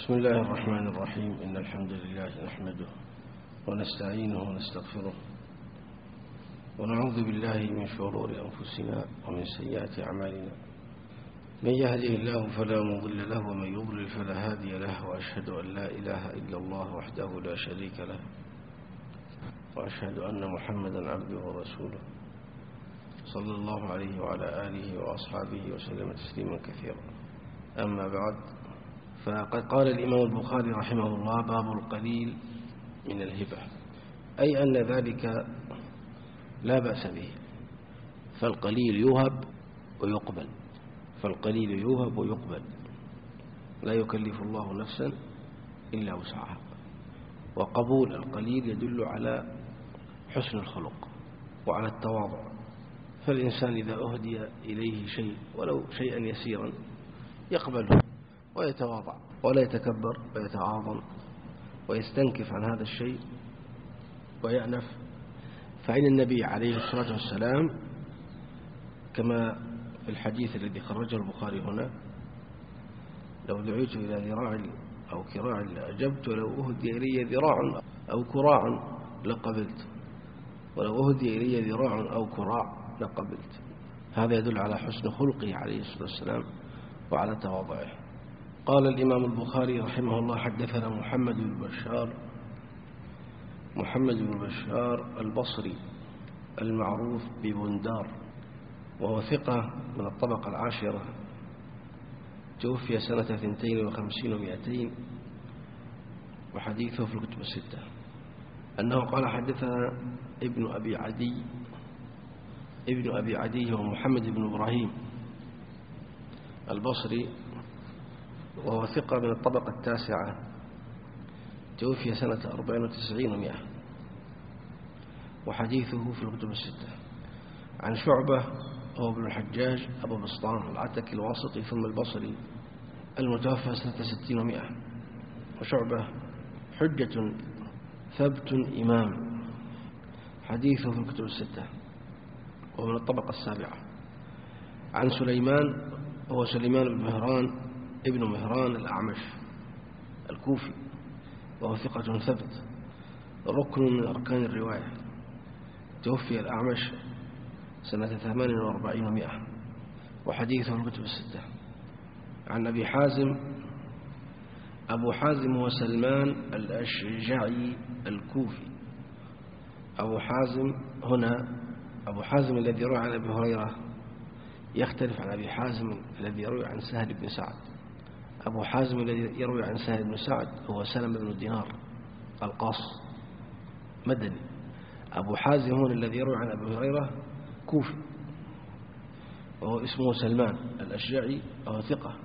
بسم الله الرحمن الرحيم. إن الحمد لله نحمده ونستعينه ونستغفره ونعوذ بالله من شرور أنفسنا ومن سيئات أعمالنا. من يهده الله فلا مضل له ومن يضلل فلا هادي له، وأشهد أن لا إله إلا الله وحده لا شريك له، وأشهد أن محمدا عبده ورسوله صلى الله عليه وعلى آله وأصحابه وسلم تسليما كثيرا. أما بعد، فقد قال الإمام البخاري رحمه الله: باب القليل من الهبة، أي أن ذلك لا بأس به، فالقليل يوهب ويقبل، فالقليل يوهب ويقبل، لا يكلف الله نفسا إلا وسعها. وقبول القليل يدل على حسن الخلق وعلى التواضع، فالإنسان إذا أهدي إليه شيء ولو شيئا يسيرا يقبله ويتواضع ولا يتكبر ويتعاظم ويستنكف عن هذا الشيء ويأنف. فإن النبي عليه الصلاة والسلام كما في الحديث الذي خرجه البخاري هنا: لو دعيت إلى ذراع أو كراع لأجبت، ولو أهدي إلي ذراع أو كراع لقبلت، ولو أهدي إلي ذراع أو كراع لقبلت. هذا يدل على حسن خلقه عليه الصلاة والسلام وعلى تواضعه. قال الإمام البخاري رحمه الله: حدثنا محمد بن بشار البصري المعروف ببندار، وهو ثقة من الطبقة العاشرة، توفي سنة 52 و200، وحديثه في الكتب الستة. أنه قال: حدثنا ابن أبي عدي هو محمد بن إبراهيم البصري، وهو ثقة من الطبقة التاسعة، توفي سنة 94 و100، وحديثه في الكتب الستة. عن شعبة هو ابن الحجاج أبو بسطام العتكي الواسطي ثم البصري، المتوفى سنة 60 و100. وشعبة حجة ثبت إمام، حديثه في الكتب الستة، ومن الطبقة السابعة. عن سليمان هو سليمان بن مهران ابن مهران الأعمش الكوفي، وهو ثقة ثبت، ركن من أركان الرواية، توفي الأعمش سنة 48 و100، وحديثه الكتب الستة. عن أبي حازم، أبو حازم هو سلمان الأشجعي الكوفي. أبو حازم هنا، أبو حازم الذي روى عن أبي هريرة يختلف عن أبي حازم الذي يروي عن سهل بن سعد. أبو حازم الذي يروي عن سهل بن سعد هو سلم بن دينار القاص مدني. أبو حازم هنا الذي يروي عن أبي هريرة كوفي، وهو اسمه سلمان الأشجعي، وهو ثقة،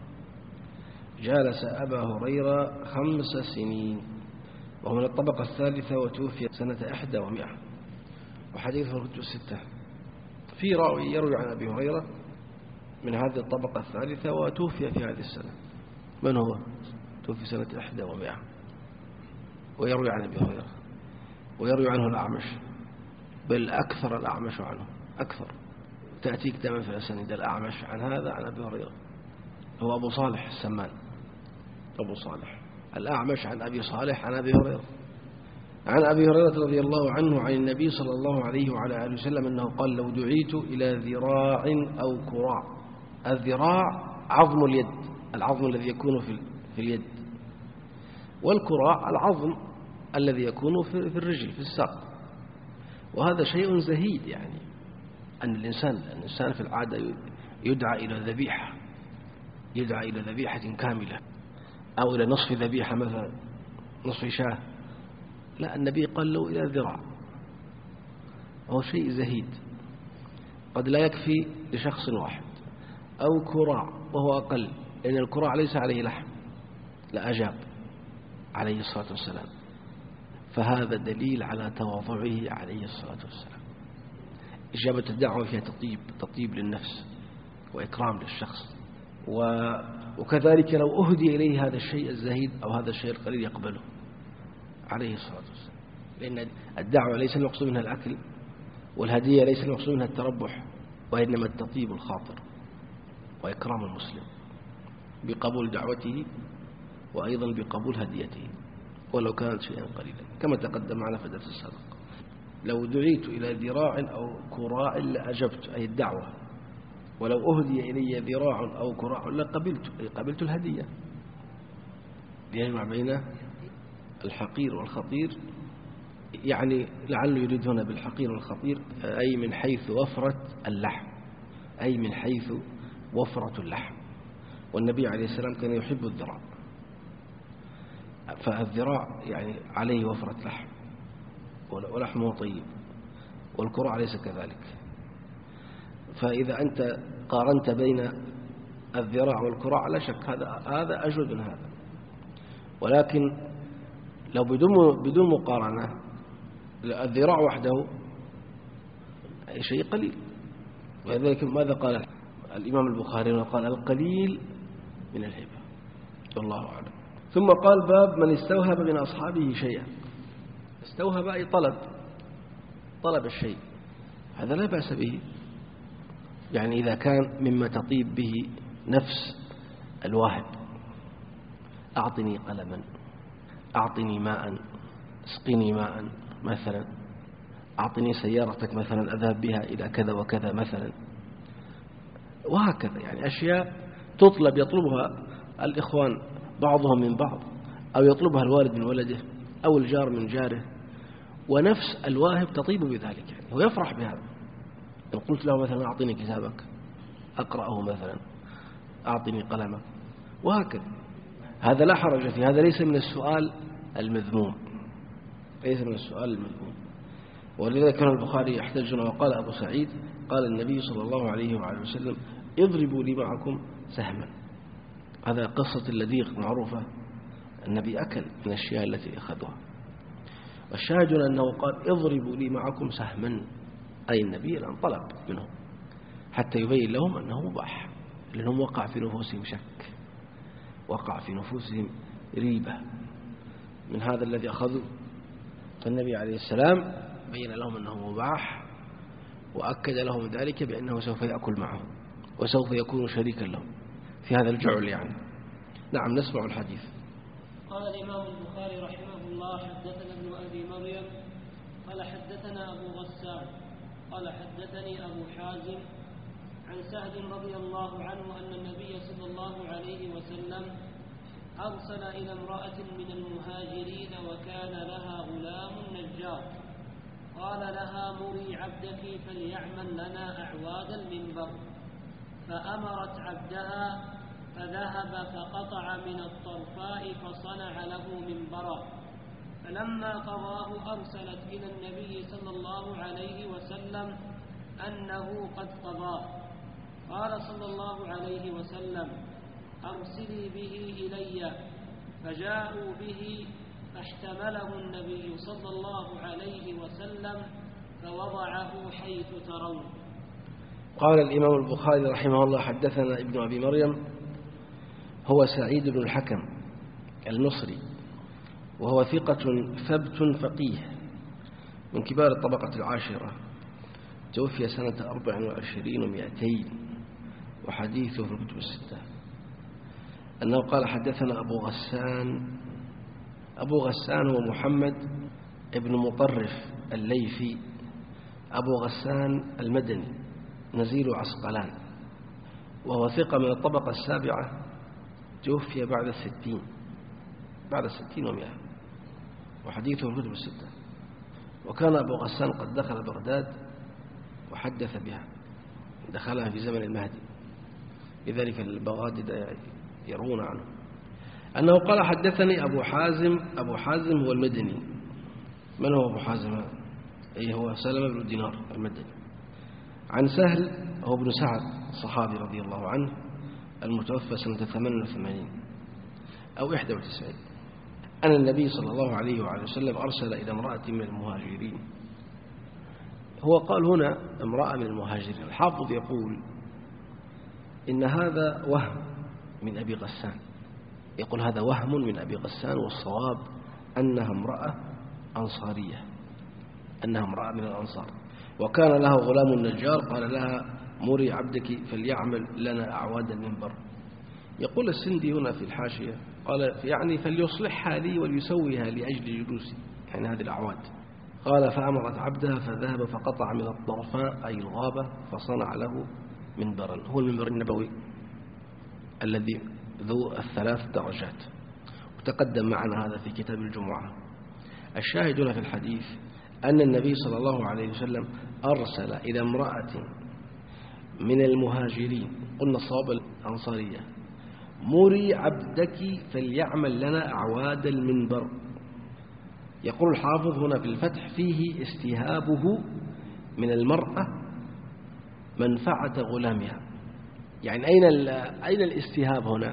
جالس أبا هريرة 5 سنين، وهو من الطبقة الثالثة، وتوفي سنة 61 و100، وحديثه الكتب الستة. في راوي يروي عن أبي هريرة من هذه الطبقة الثالثة وتوفي في هذه السنة. من هو؟ توفي سنة 61 و100، ويروي عن أبي هريرة، ويروي عنه الأعمش، بل أكثر الأعمش عنه، أكثر. تأتيك دائما في الأسانيد الأعمش عن هذا عن أبي هريرة، هو أبو صالح السمان، أبو صالح الأعمش عن أبي صالح عن أبي هريرة. عن أبي هريرة رضي الله عنه عن النبي صلى الله عليه وعلى آله وسلم أنه قال: لو دعيت إلى ذراع أو كراع. الذراع عظم اليد، العظم الذي يكون في اليد، والكراع العظم الذي يكون في الرجل، في الساق. وهذا شيء زهيد، يعني أن الإنسان في العادة يدعى إلى ذبيحة، يدعى إلى ذبيحة كاملة، أو إلى نصف ذبيحة مثلا، نصف شاة. لا، النبي قال له إلى ذراع، وهو شيء زهيد قد لا يكفي لشخص واحد. أو كراع، وهو أقل، لأن الكراع ليس عليه لحم، لأجاب عليه الصلاة والسلام. فهذا دليل على تواضعه عليه الصلاة والسلام. إجابة الدعوة فيها تطيب للنفس وإكرام للشخص، وكذلك لو أهدي إليه هذا الشيء الزهيد أو هذا الشيء القليل يقبله عليه الصلاة والسلام. لأن الدعوة ليس المقصود منها الأكل، والهدية ليس المقصود منها التربح، وإنما التطيب الخاطر وإكرام المسلم بقبول دعوته وأيضا بقبول هديته ولو كانت شيئا قليلا، كما تقدم معنا في الدرس السابق. لو دعيت إلى ذراع أو كراع لأجبت، أي الدعوة، ولو أهدي إلي ذراع أو كراع لقبلت، أي قبلت الهدية. يجمع بين الحقير والخطير، يعني لعله يريد هنا بالحقير والخطير أي من حيث وفرة اللحم، أي من حيث وفرة اللحم. والنبي عليه السلام كان يحب الذراع، فالذراع يعني عليه وفرة لحم ولحمه طيب، والكراع ليس كذلك. فإذا أنت قارنت بين الذراع والكراع لا شك هذا أجود من هذا، ولكن لو بدون مقارنة الذراع وحده أي شيء قليل. ولذلك ماذا قال الإمام البخاري؟ قال القليل من الهبة، والله أعلم. ثم قال باب من استوهب من أصحابه شيئا. استوهب أي طلب الشيء، هذا لا بأس به، يعني إذا كان مما تطيب به نفس الواهب. أعطني قلما، أعطني ماء، اسقني ماء مثلا، أعطني سيارتك مثلا أذهب بها إلى كذا وكذا مثلا، وهكذا. يعني أشياء يطلبها الإخوان بعضهم من بعض، أو يطلبها الوالد من ولده أو الجار من جاره، ونفس الواهب تطيب بذلك، يعني هو يفرح بهذا. إن قلت له مثلا أعطني كتابك أقرأه مثلا، أعطني قلمك، وهكذا. هذا لا حرج فيه، هذا ليس من السؤال المذموم، ليس من السؤال المذموم. ولذلك كان البخاري يحتجنا وقال أبو سعيد قال النبي صلى الله عليه وعلى وسلم اضربوا لي معكم سهما. هذا قصة اللذيغ معروفة، النبي أكل من الأشياء التي أخذوها. والشاهد أنه قال اضربوا لي معكم سهما، أي النبي الآن طلب منهم حتى يبين لهم أنه مباح، لأنهم وقع في نفوسهم شك، وقع في نفوسهم ريبة من هذا الذي أخذوا. فالنبي عليه السلام بين لهم أنه مباح، وأكد لهم ذلك بأنه سوف يأكل معهم وسوف يكون شريكا لهم في هذا الجعل يعني. نعم، نسمع الحديث. قال الإمام البخاري رحمه الله حدثنا ابن أبي مريم قال حدثنا أبو غسان قال حدثني أبو حازم عن سهل رضي الله عنه أن النبي صلى الله عليه وسلم أرسل إلى امرأة من المهاجرين وكان لها غلام نجار، قال لها مري عبدك فليعمل لنا أعواد المنبر، فأمرت عبدها فذهب فقطع من الطرفاء فصنع له منبرا، فلما قضاه أرسلت إلى النبي صلى الله عليه وسلم أنه قد قضاه، قال صلى الله عليه وسلم أرسلي به إلي، فجاءوا به فاحتمله النبي صلى الله عليه وسلم فوضعه حيث ترون. قال الإمام البخاري رحمه الله حدثنا ابن أبي مريم هو سعيد بن الحكم المصري، وهو ثقة ثبت فقيه من كبار الطبقة العاشرة، توفي سنة 24 و200، وحديثه في الكتب الستة. أنه قال حدثنا أبو غسان. أبو غسان هو محمد ابن مطرف الليثي، أبو غسان المدني نزيل عسقلان، وهو ثقة من الطبقة السابعة، توفي بعد 60 و100، وحديثه في الكتب الستة. وكان أبو غسان قد دخل بغداد وحدث بها، دخلها في زمن المهدي، لذلك البغادد يروون عنه أنه قال حدثني أبو حازم. أبو حازم هو المدني. من هو أبو حازم؟ أي هو سلمة بن دينار المدني. عن سهل هو ابن سعد الصحابي رضي الله عنه المتوفى سنة 88 أو 91، أن النبي صلى الله عليه وعلى وسلم أرسل إلى امرأة من المهاجرين. هو قال هنا امرأة من المهاجرين. الحافظ يقول إن هذا وهم من أبي غسان، يقول هذا وهم من أبي غسان، والصواب أنها امرأة أنصارية، أنها امرأة من الأنصار، وكان لها غلام النجار قال لها مري عبدك فليعمل لنا أعواد المنبر. يقول السندي هنا في الحاشية قال يعني فليصلحها لي وليسويها لأجل جلوسي، يعني هذه الأعواد. قال فأمرت عبدها فذهب فقطع من الطرفاء أي الغابة فصنع له منبرا، هو المنبر النبوي الذي ذو 3 درجات، وتقدم معنا هذا في كتاب الجمعة. الشاهد هنا في الحديث أن النبي صلى الله عليه وسلم أرسل إلى امرأة من المهاجرين، قلنا الصواب الأنصارية: مري عبدك فليعمل لنا أعواد المنبر. يقول الحافظ هنا في الفتح: فيه استهابه من المرأة منفعة غلامها. يعني أين الاستهاب هنا؟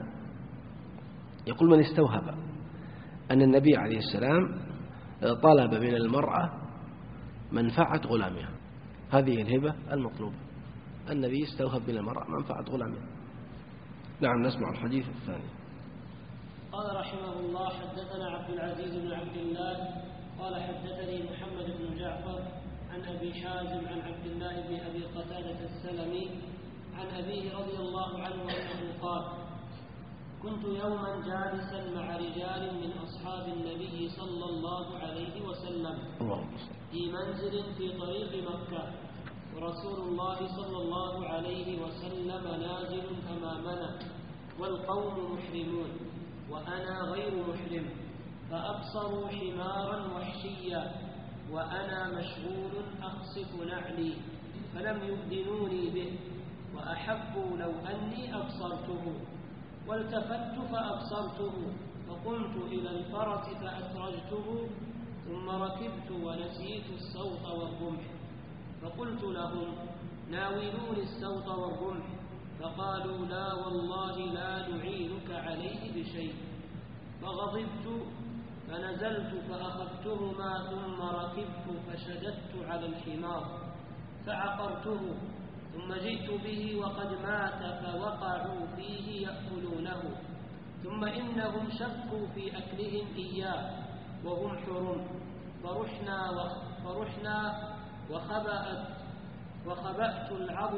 يقول من استوهب أن النبي عليه السلام طلب من المرأة منفعة غلامها، هذه الهبة المطلوبة. النبي استوهب من المرأة منفعة غلامها. نعم، نسمع الحديث الثاني. قال رحمه الله: حدثنا عبد العزيز بن عبد الله قال حدثني محمد بن جعفر عن أبي حازم عن عبد الله بن أبي قتادة السلمي عن أبيه رضي الله عنه أنه قال: كنت يوما جالسا مع رجال من أصحاب النبي صلى الله عليه وسلم في منزل في طريق مكة، ورسول الله صلى الله عليه وسلم نازل أمامنا والقوم محرمون وأنا غير محرم، فأبصروا حمارا وحشيا وأنا مشغول أخصف نعلي، فلم يؤذنوني به، وأحبوا لو أني أبصرته، والتفت فأبصرته، فقمت إلى الفرس فأسرجته، ثم ركبت ونسيت السوط والرمح، فقلت لهم: ناولوني السوط والرمح، فقالوا: لا والله لا نعينك عليه بشيء، فغضبت فنزلت فأخذتهما، ثم ركبت فشددت على الحمار فعقرته، ثم جئت به وقد مات، فوقعوا فيه يأكلونه، ثم إنهم شكوا في أكلهم إياه وهم حرم، فرحنا وخبأت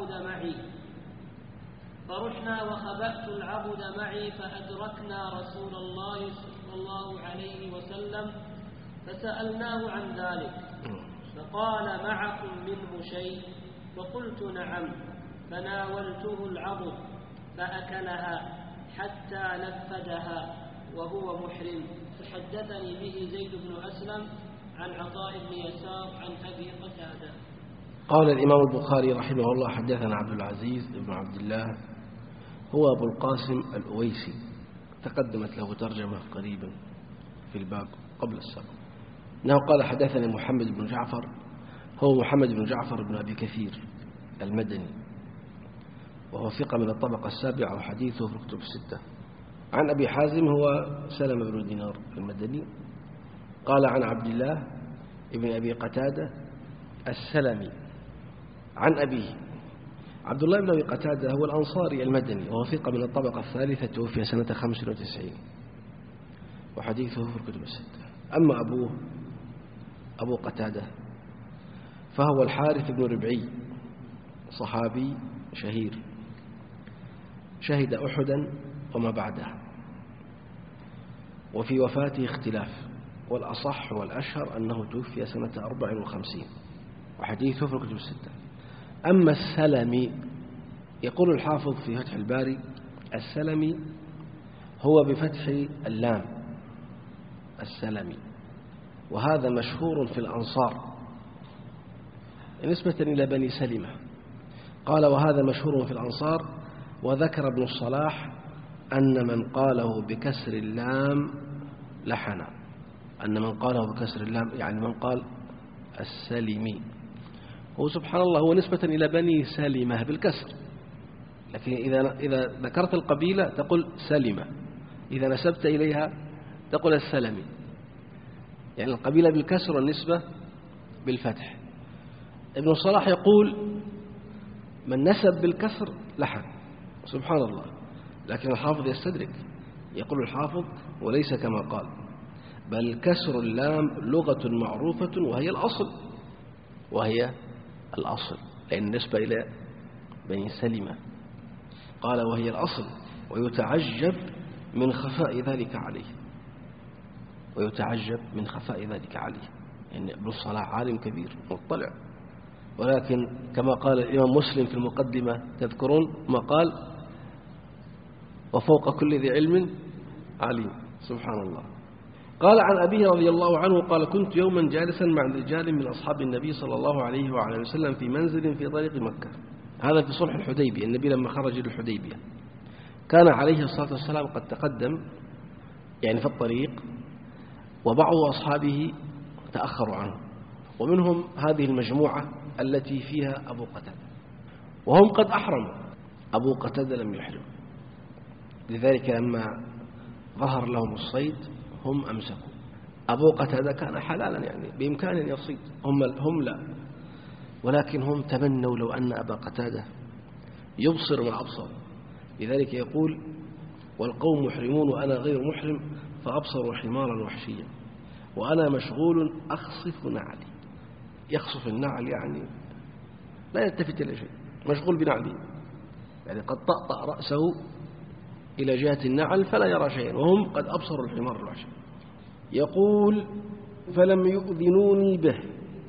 العبد معي فأدركنا رسول الله صلى الله عليه وسلم فسألناه عن ذلك، فقال: معكم منه شيء؟ فقلت: نعم. فناولته العبد فأكلها حتى نفدها وهو محرم. فحدثني به زيد بن أسلم عن عطاء بن يسار عن أبي قتادة. قال الإمام البخاري رحمه الله: حدثنا عبد العزيز بن عبد الله، هو أبو القاسم الأويسي، تقدمت له ترجمة قريبا في الباب قبل السبق. إنه قال: حدثنا محمد بن جعفر، هو محمد بن جعفر بن أبي كثير المدني، وهو ثقة من الطبقة 7 وحديثه في الكتب 6. عن أبي حازم هو سلمة بن دينار المدني. قال: عن عبد الله ابن أبي قتادة السلمي عن أبيه. عبد الله بن أبي قتادة هو الأنصاري المدني، وهو ثقة من الطبقة 3، توفي سنة 95 وحديثه في الكتب 6. أما أبوه أبو قتادة فهو الحارث بن ربعي، صحابي شهير، شهد أحدا وما بعدها، وفي وفاته اختلاف، والأصح والأشهر أنه توفي سنة 54 وحديثه في الكتب 6. أما السلمي، يقول الحافظ في فتح الباري: السلمي هو بفتح اللام السلمي، وهذا مشهور في الأنصار نسبة إلى بني سلمة. قال: وهذا مشهور في الأنصار. وذكر ابن الصلاح أن من قاله بكسر اللام لحن، أن من قاله بكسر اللام يعني من قال السلمي. هو سبحان الله هو نسبة إلى بني سلمة بالكسر، لكن إذا ذكرت القبيلة تقول سلمة، إذا نسبت إليها تقول السلمي، يعني القبيلة بالكسر والنسبة بالفتح. ابن الصلاح يقول: من نسب بالكسر لحن، سبحان الله. لكن الحافظ يستدرك، يقول الحافظ: وليس كما قال، بل كسر اللام لغة معروفة وهي الأصل، لأن النسبة إلى بني سلمة. قال: وهي الأصل، ويتعجب من خفاء ذلك عليه، ويتعجب من خفاء ذلك عليه. يعني ابن الصلاح عالم كبير مطلع، ولكن كما قال الإمام مسلم في المقدمة تذكرون ما قال: وفوق كل ذي علم عليم. سبحان الله. قال عن أبيه رضي الله عنه قال: كنت يوما جالسا مع رجال من أصحاب النبي صلى الله عليه وعلى وسلم في منزل في طريق مكة. هذا في صلح الحديبية، النبي لما خرج للحديبية كان عليه الصلاة والسلام قد تقدم يعني في الطريق، وبعض أصحابه تأخروا عنه، ومنهم هذه المجموعة التي فيها أبو قتادة، وهم قد أحرموا. أبو قتادة لم يحرم، لذلك لما ظهر لهم الصيد هم أمسكوا. أبو قتادة كان حلالا، يعني بإمكانه أن يصيد، هم لا، ولكن هم تمنوا لو أن أبا قتادة يبصر ما أبصر. لذلك يقول: والقوم محرمون وأنا غير محرم، فأبصروا حمارا وحشيا وأنا مشغول أخصف نعلي. يخصف النعل يعني لا يلتفت إلى شيء، مشغول بنعله، يعني قد طأطأ رأسه إلى جهة النعل فلا يرى شيئا، وهم قد أبصروا الحمار الوحشي. يقول: فلم يؤذنوني به.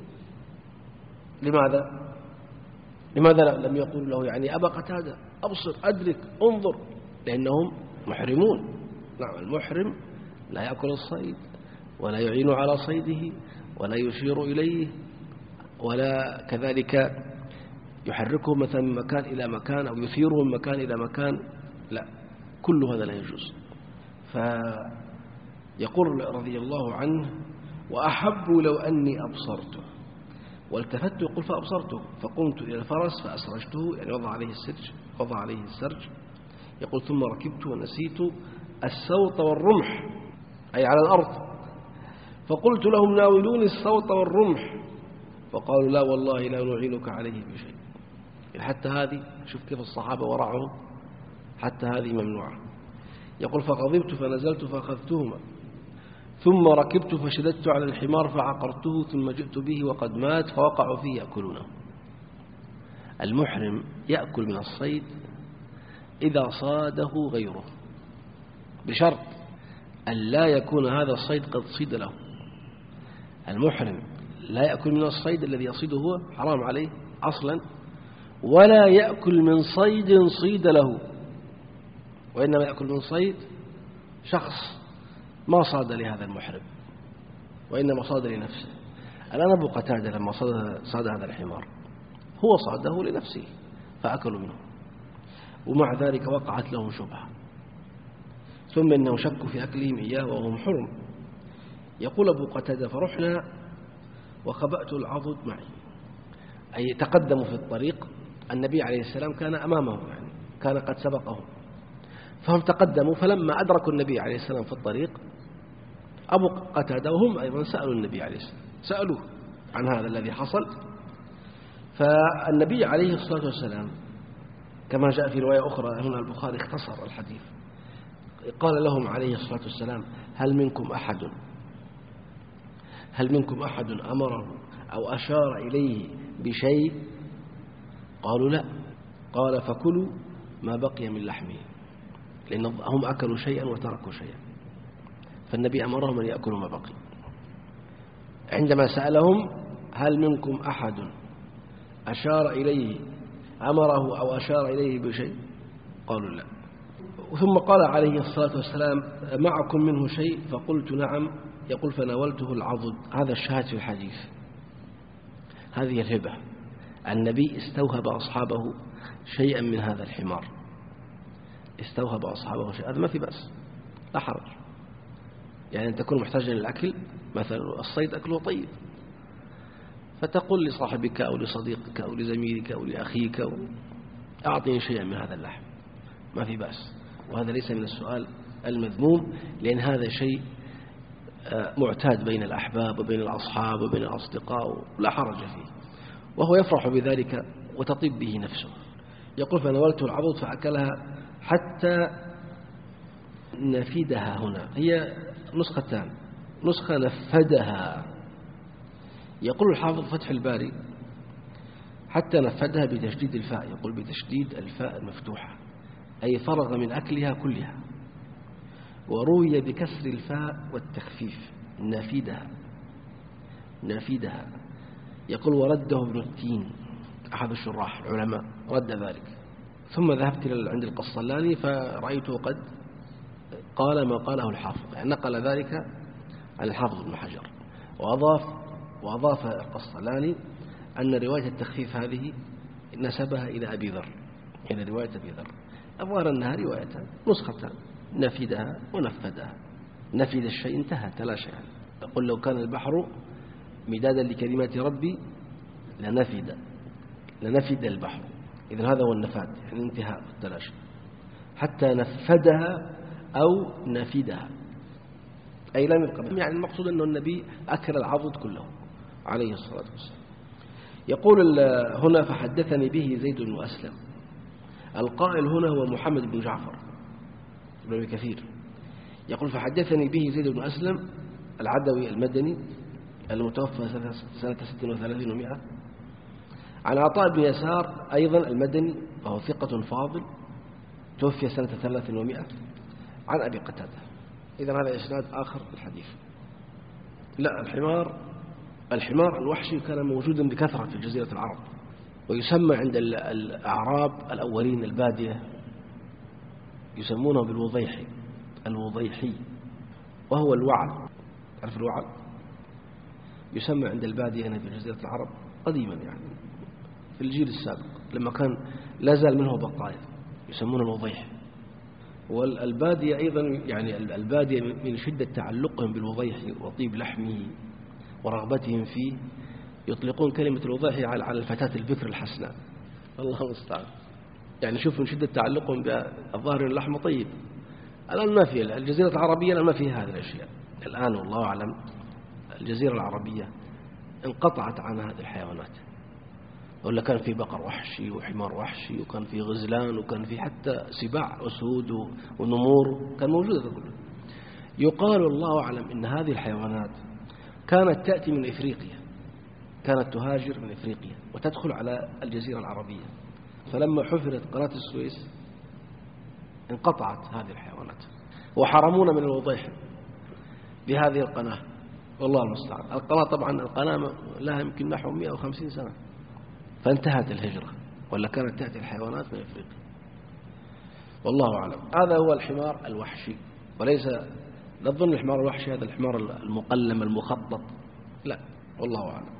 لماذا لم يقول له يعني أبا قتادة أبصر أدرك انظر؟ لأنهم محرمون. نعم، المحرم لا يأكل الصيد ولا يعين على صيده ولا يشير إليه ولا كذلك يحركه مثلا من مكان إلى مكان أو يثيره من مكان إلى مكان، لا، كل هذا لا يجوز. فيقول رضي الله عنه: وأحب لو أني أبصرته. والتفت يقول: فأبصرته فقمت إلى الفرس فأسرجته، يعني وضع عليه السرج. يقول: ثم ركبت ونسيت السوط والرمح، أي على الأرض، فقلت لهم: ناولوني السوط والرمح، فقالوا: لا والله لا نعينك عليه بشيء. حتى هذه، شوف كيف الصحابة ورعهم، حتى هذه ممنوعة. يقول: فغضبت فنزلت فأخذتهما، ثم ركبت فشددت على الحمار فعقرته، ثم جئت به وقد مات فوقعوا فيه يأكلونه. المحرم يأكل من الصيد إذا صاده غيره، بشرط أن لا يكون هذا الصيد قد صيد له. المحرم لا يأكل من الصيد الذي يصيده هو، حرام عليه أصلا، ولا يأكل من صيد صيد له، وإنما يأكل من صيد شخص ما صاد لهذا المحرم، وإنما صاد لنفسه. الآن أبو قتادة لما صاد هذا الحمار هو صاده لنفسه فأكلوا منه، ومع ذلك وقعت لهم شبهة، ثم إنه شكوا في أكلهم إياه وهم حرم. يقول أبو قتادة: فرحنا وخبأت العضد معي، أي تقدموا في الطريق، النبي عليه السلام كان أمامهم، يعني كان قد سبقهم، فهم تقدموا، فلما أدركوا النبي عليه السلام في الطريق أبو قتادة وهم أيضا سألوا النبي عليه السلام، سألوه عن هذا الذي حصل. فالنبي عليه الصلاة والسلام كما جاء في رواية أخرى، هنا البخاري اختصر الحديث، قال لهم عليه الصلاة والسلام: هل منكم أحد أمره أو أشار إليه بشيء؟ قالوا: لا. قال: فكلوا ما بقي من لحمه، لأنهم أكلوا شيئا وتركوا شيئا، فالنبي أمرهم أن يأكلوا ما بقي. عندما سألهم: هل منكم أحد أشار إليه أمره أو أشار إليه بشيء؟ قالوا: لا. ثم قال عليه الصلاة والسلام: معكم منه شيء؟ فقلت: نعم. يقول: فناولته العضد. هذا الشاهد في الحديث، هذه الهبة، النبي استوهب أصحابه شيئا من هذا الحمار، استوهب أصحابه شيئا، هذا ما في بأس، لا حرج. يعني أن تكون محتاجا للأكل، مثلا الصيد أكله طيب، فتقول لصاحبك أو لصديقك أو لزميلك أو لأخيك: أعطني شيئا من هذا اللحم، ما في بأس. وهذا ليس من السؤال المذموم، لأن هذا شيء معتاد بين الأحباب وبين الأصحاب وبين الأصدقاء، لا حرج فيه، وهو يفرح بذلك وتطيب به نفسه. يقول: فناولته العضد فأكلها حتى نفدها. هنا هي نسختان، نسخة نفدها. يقول الحافظ فتح الباري: حتى نفدها بتشديد الفاء، يقول بتشديد الفاء المفتوحة، أي فرغ من أكلها كلها. وروي بكسر الفاء والتخفيف نافدها. يقول ورده ابن التين أحد الشراح العلماء رد ذلك. ثم ذهبت عند القسطلاني فرأيته قد قال ما قاله الحافظ، يعني نقل ذلك عن الحافظ ابن حجر، وأضاف القسطلاني أن رواية التخفيف هذه نسبها إلى أبي ذر، إلى رواية أبي ذر. الظاهر أنها روايتان نسختان، نفدها ونفدها. نفد الشيء انتهى تلاشى، يعني يقول لو كان البحر مدادا لكلمات ربي لنفد البحر. إذن هذا هو النفاد، يعني انتهاء التلاشي. حتى نفدها أو نفدها أي لم يبقى، يعني المقصود أنه النبي أكل العضد كله عليه الصلاة والسلام. يقول هنا فحدثني به زيد بن أسلم. القائل هنا هو محمد بن جعفر بن أبي كثير. يقول فحدثني به زيد بن أسلم العدوي المدني المتوفى سنة 36 و100 عن عطاء بن يسار أيضا المدني وهو ثقة فاضل توفي سنة 300 عن أبي قتادة. إذن هذا إسناد آخر الحديث. لا، الحمار الوحشي كان موجودا بكثرة في جزيرة العرب، ويسمى عند الأعراب الأولين البادية يسمونه الوضيحي، وهو الوعل. تعرف الوعل؟ يسمى عند البادية هنا في جزيرة العرب قديما، يعني في الجيل السابق لما كان لا زال منه بقايا يسمونه الوضيح. والبادية أيضا، يعني البادية من شدة تعلقهم بالوضيح وطيب لحمه ورغبتهم فيه يطلقون كلمة الوضيح على الفتاة البكر الحسناء. الله المستعان. يعني شوف من شدة تعلقهم بالظاهر اللحم طيب. الآن ما في الجزيرة العربية ما فيها هذه الأشياء الآن، والله أعلم. الجزيرة العربية انقطعت عن هذه الحيوانات، ولا كان في بقر وحشي وحمار وحشي، وكان في غزلان، وكان في حتى سباع أسود ونمور كان موجودة كله. يقال الله أعلم إن هذه الحيوانات كانت تأتي من إفريقيا، كانت تهاجر من إفريقيا وتدخل على الجزيرة العربية، فلما حفرت قناة السويس انقطعت هذه الحيوانات وحرمونا من الوضيح بهذه القناة. والله المستعان. القناة طبعا القناة لها يمكن نحو 150 سنة، فانتهت الهجرة، ولا كانت تأتي الحيوانات من إفريقيا. والله أعلم. هذا هو الحمار الوحشي، وليس لا تظن الحمار الوحشي هذا الحمار المقلم المخطط، لا، والله أعلم.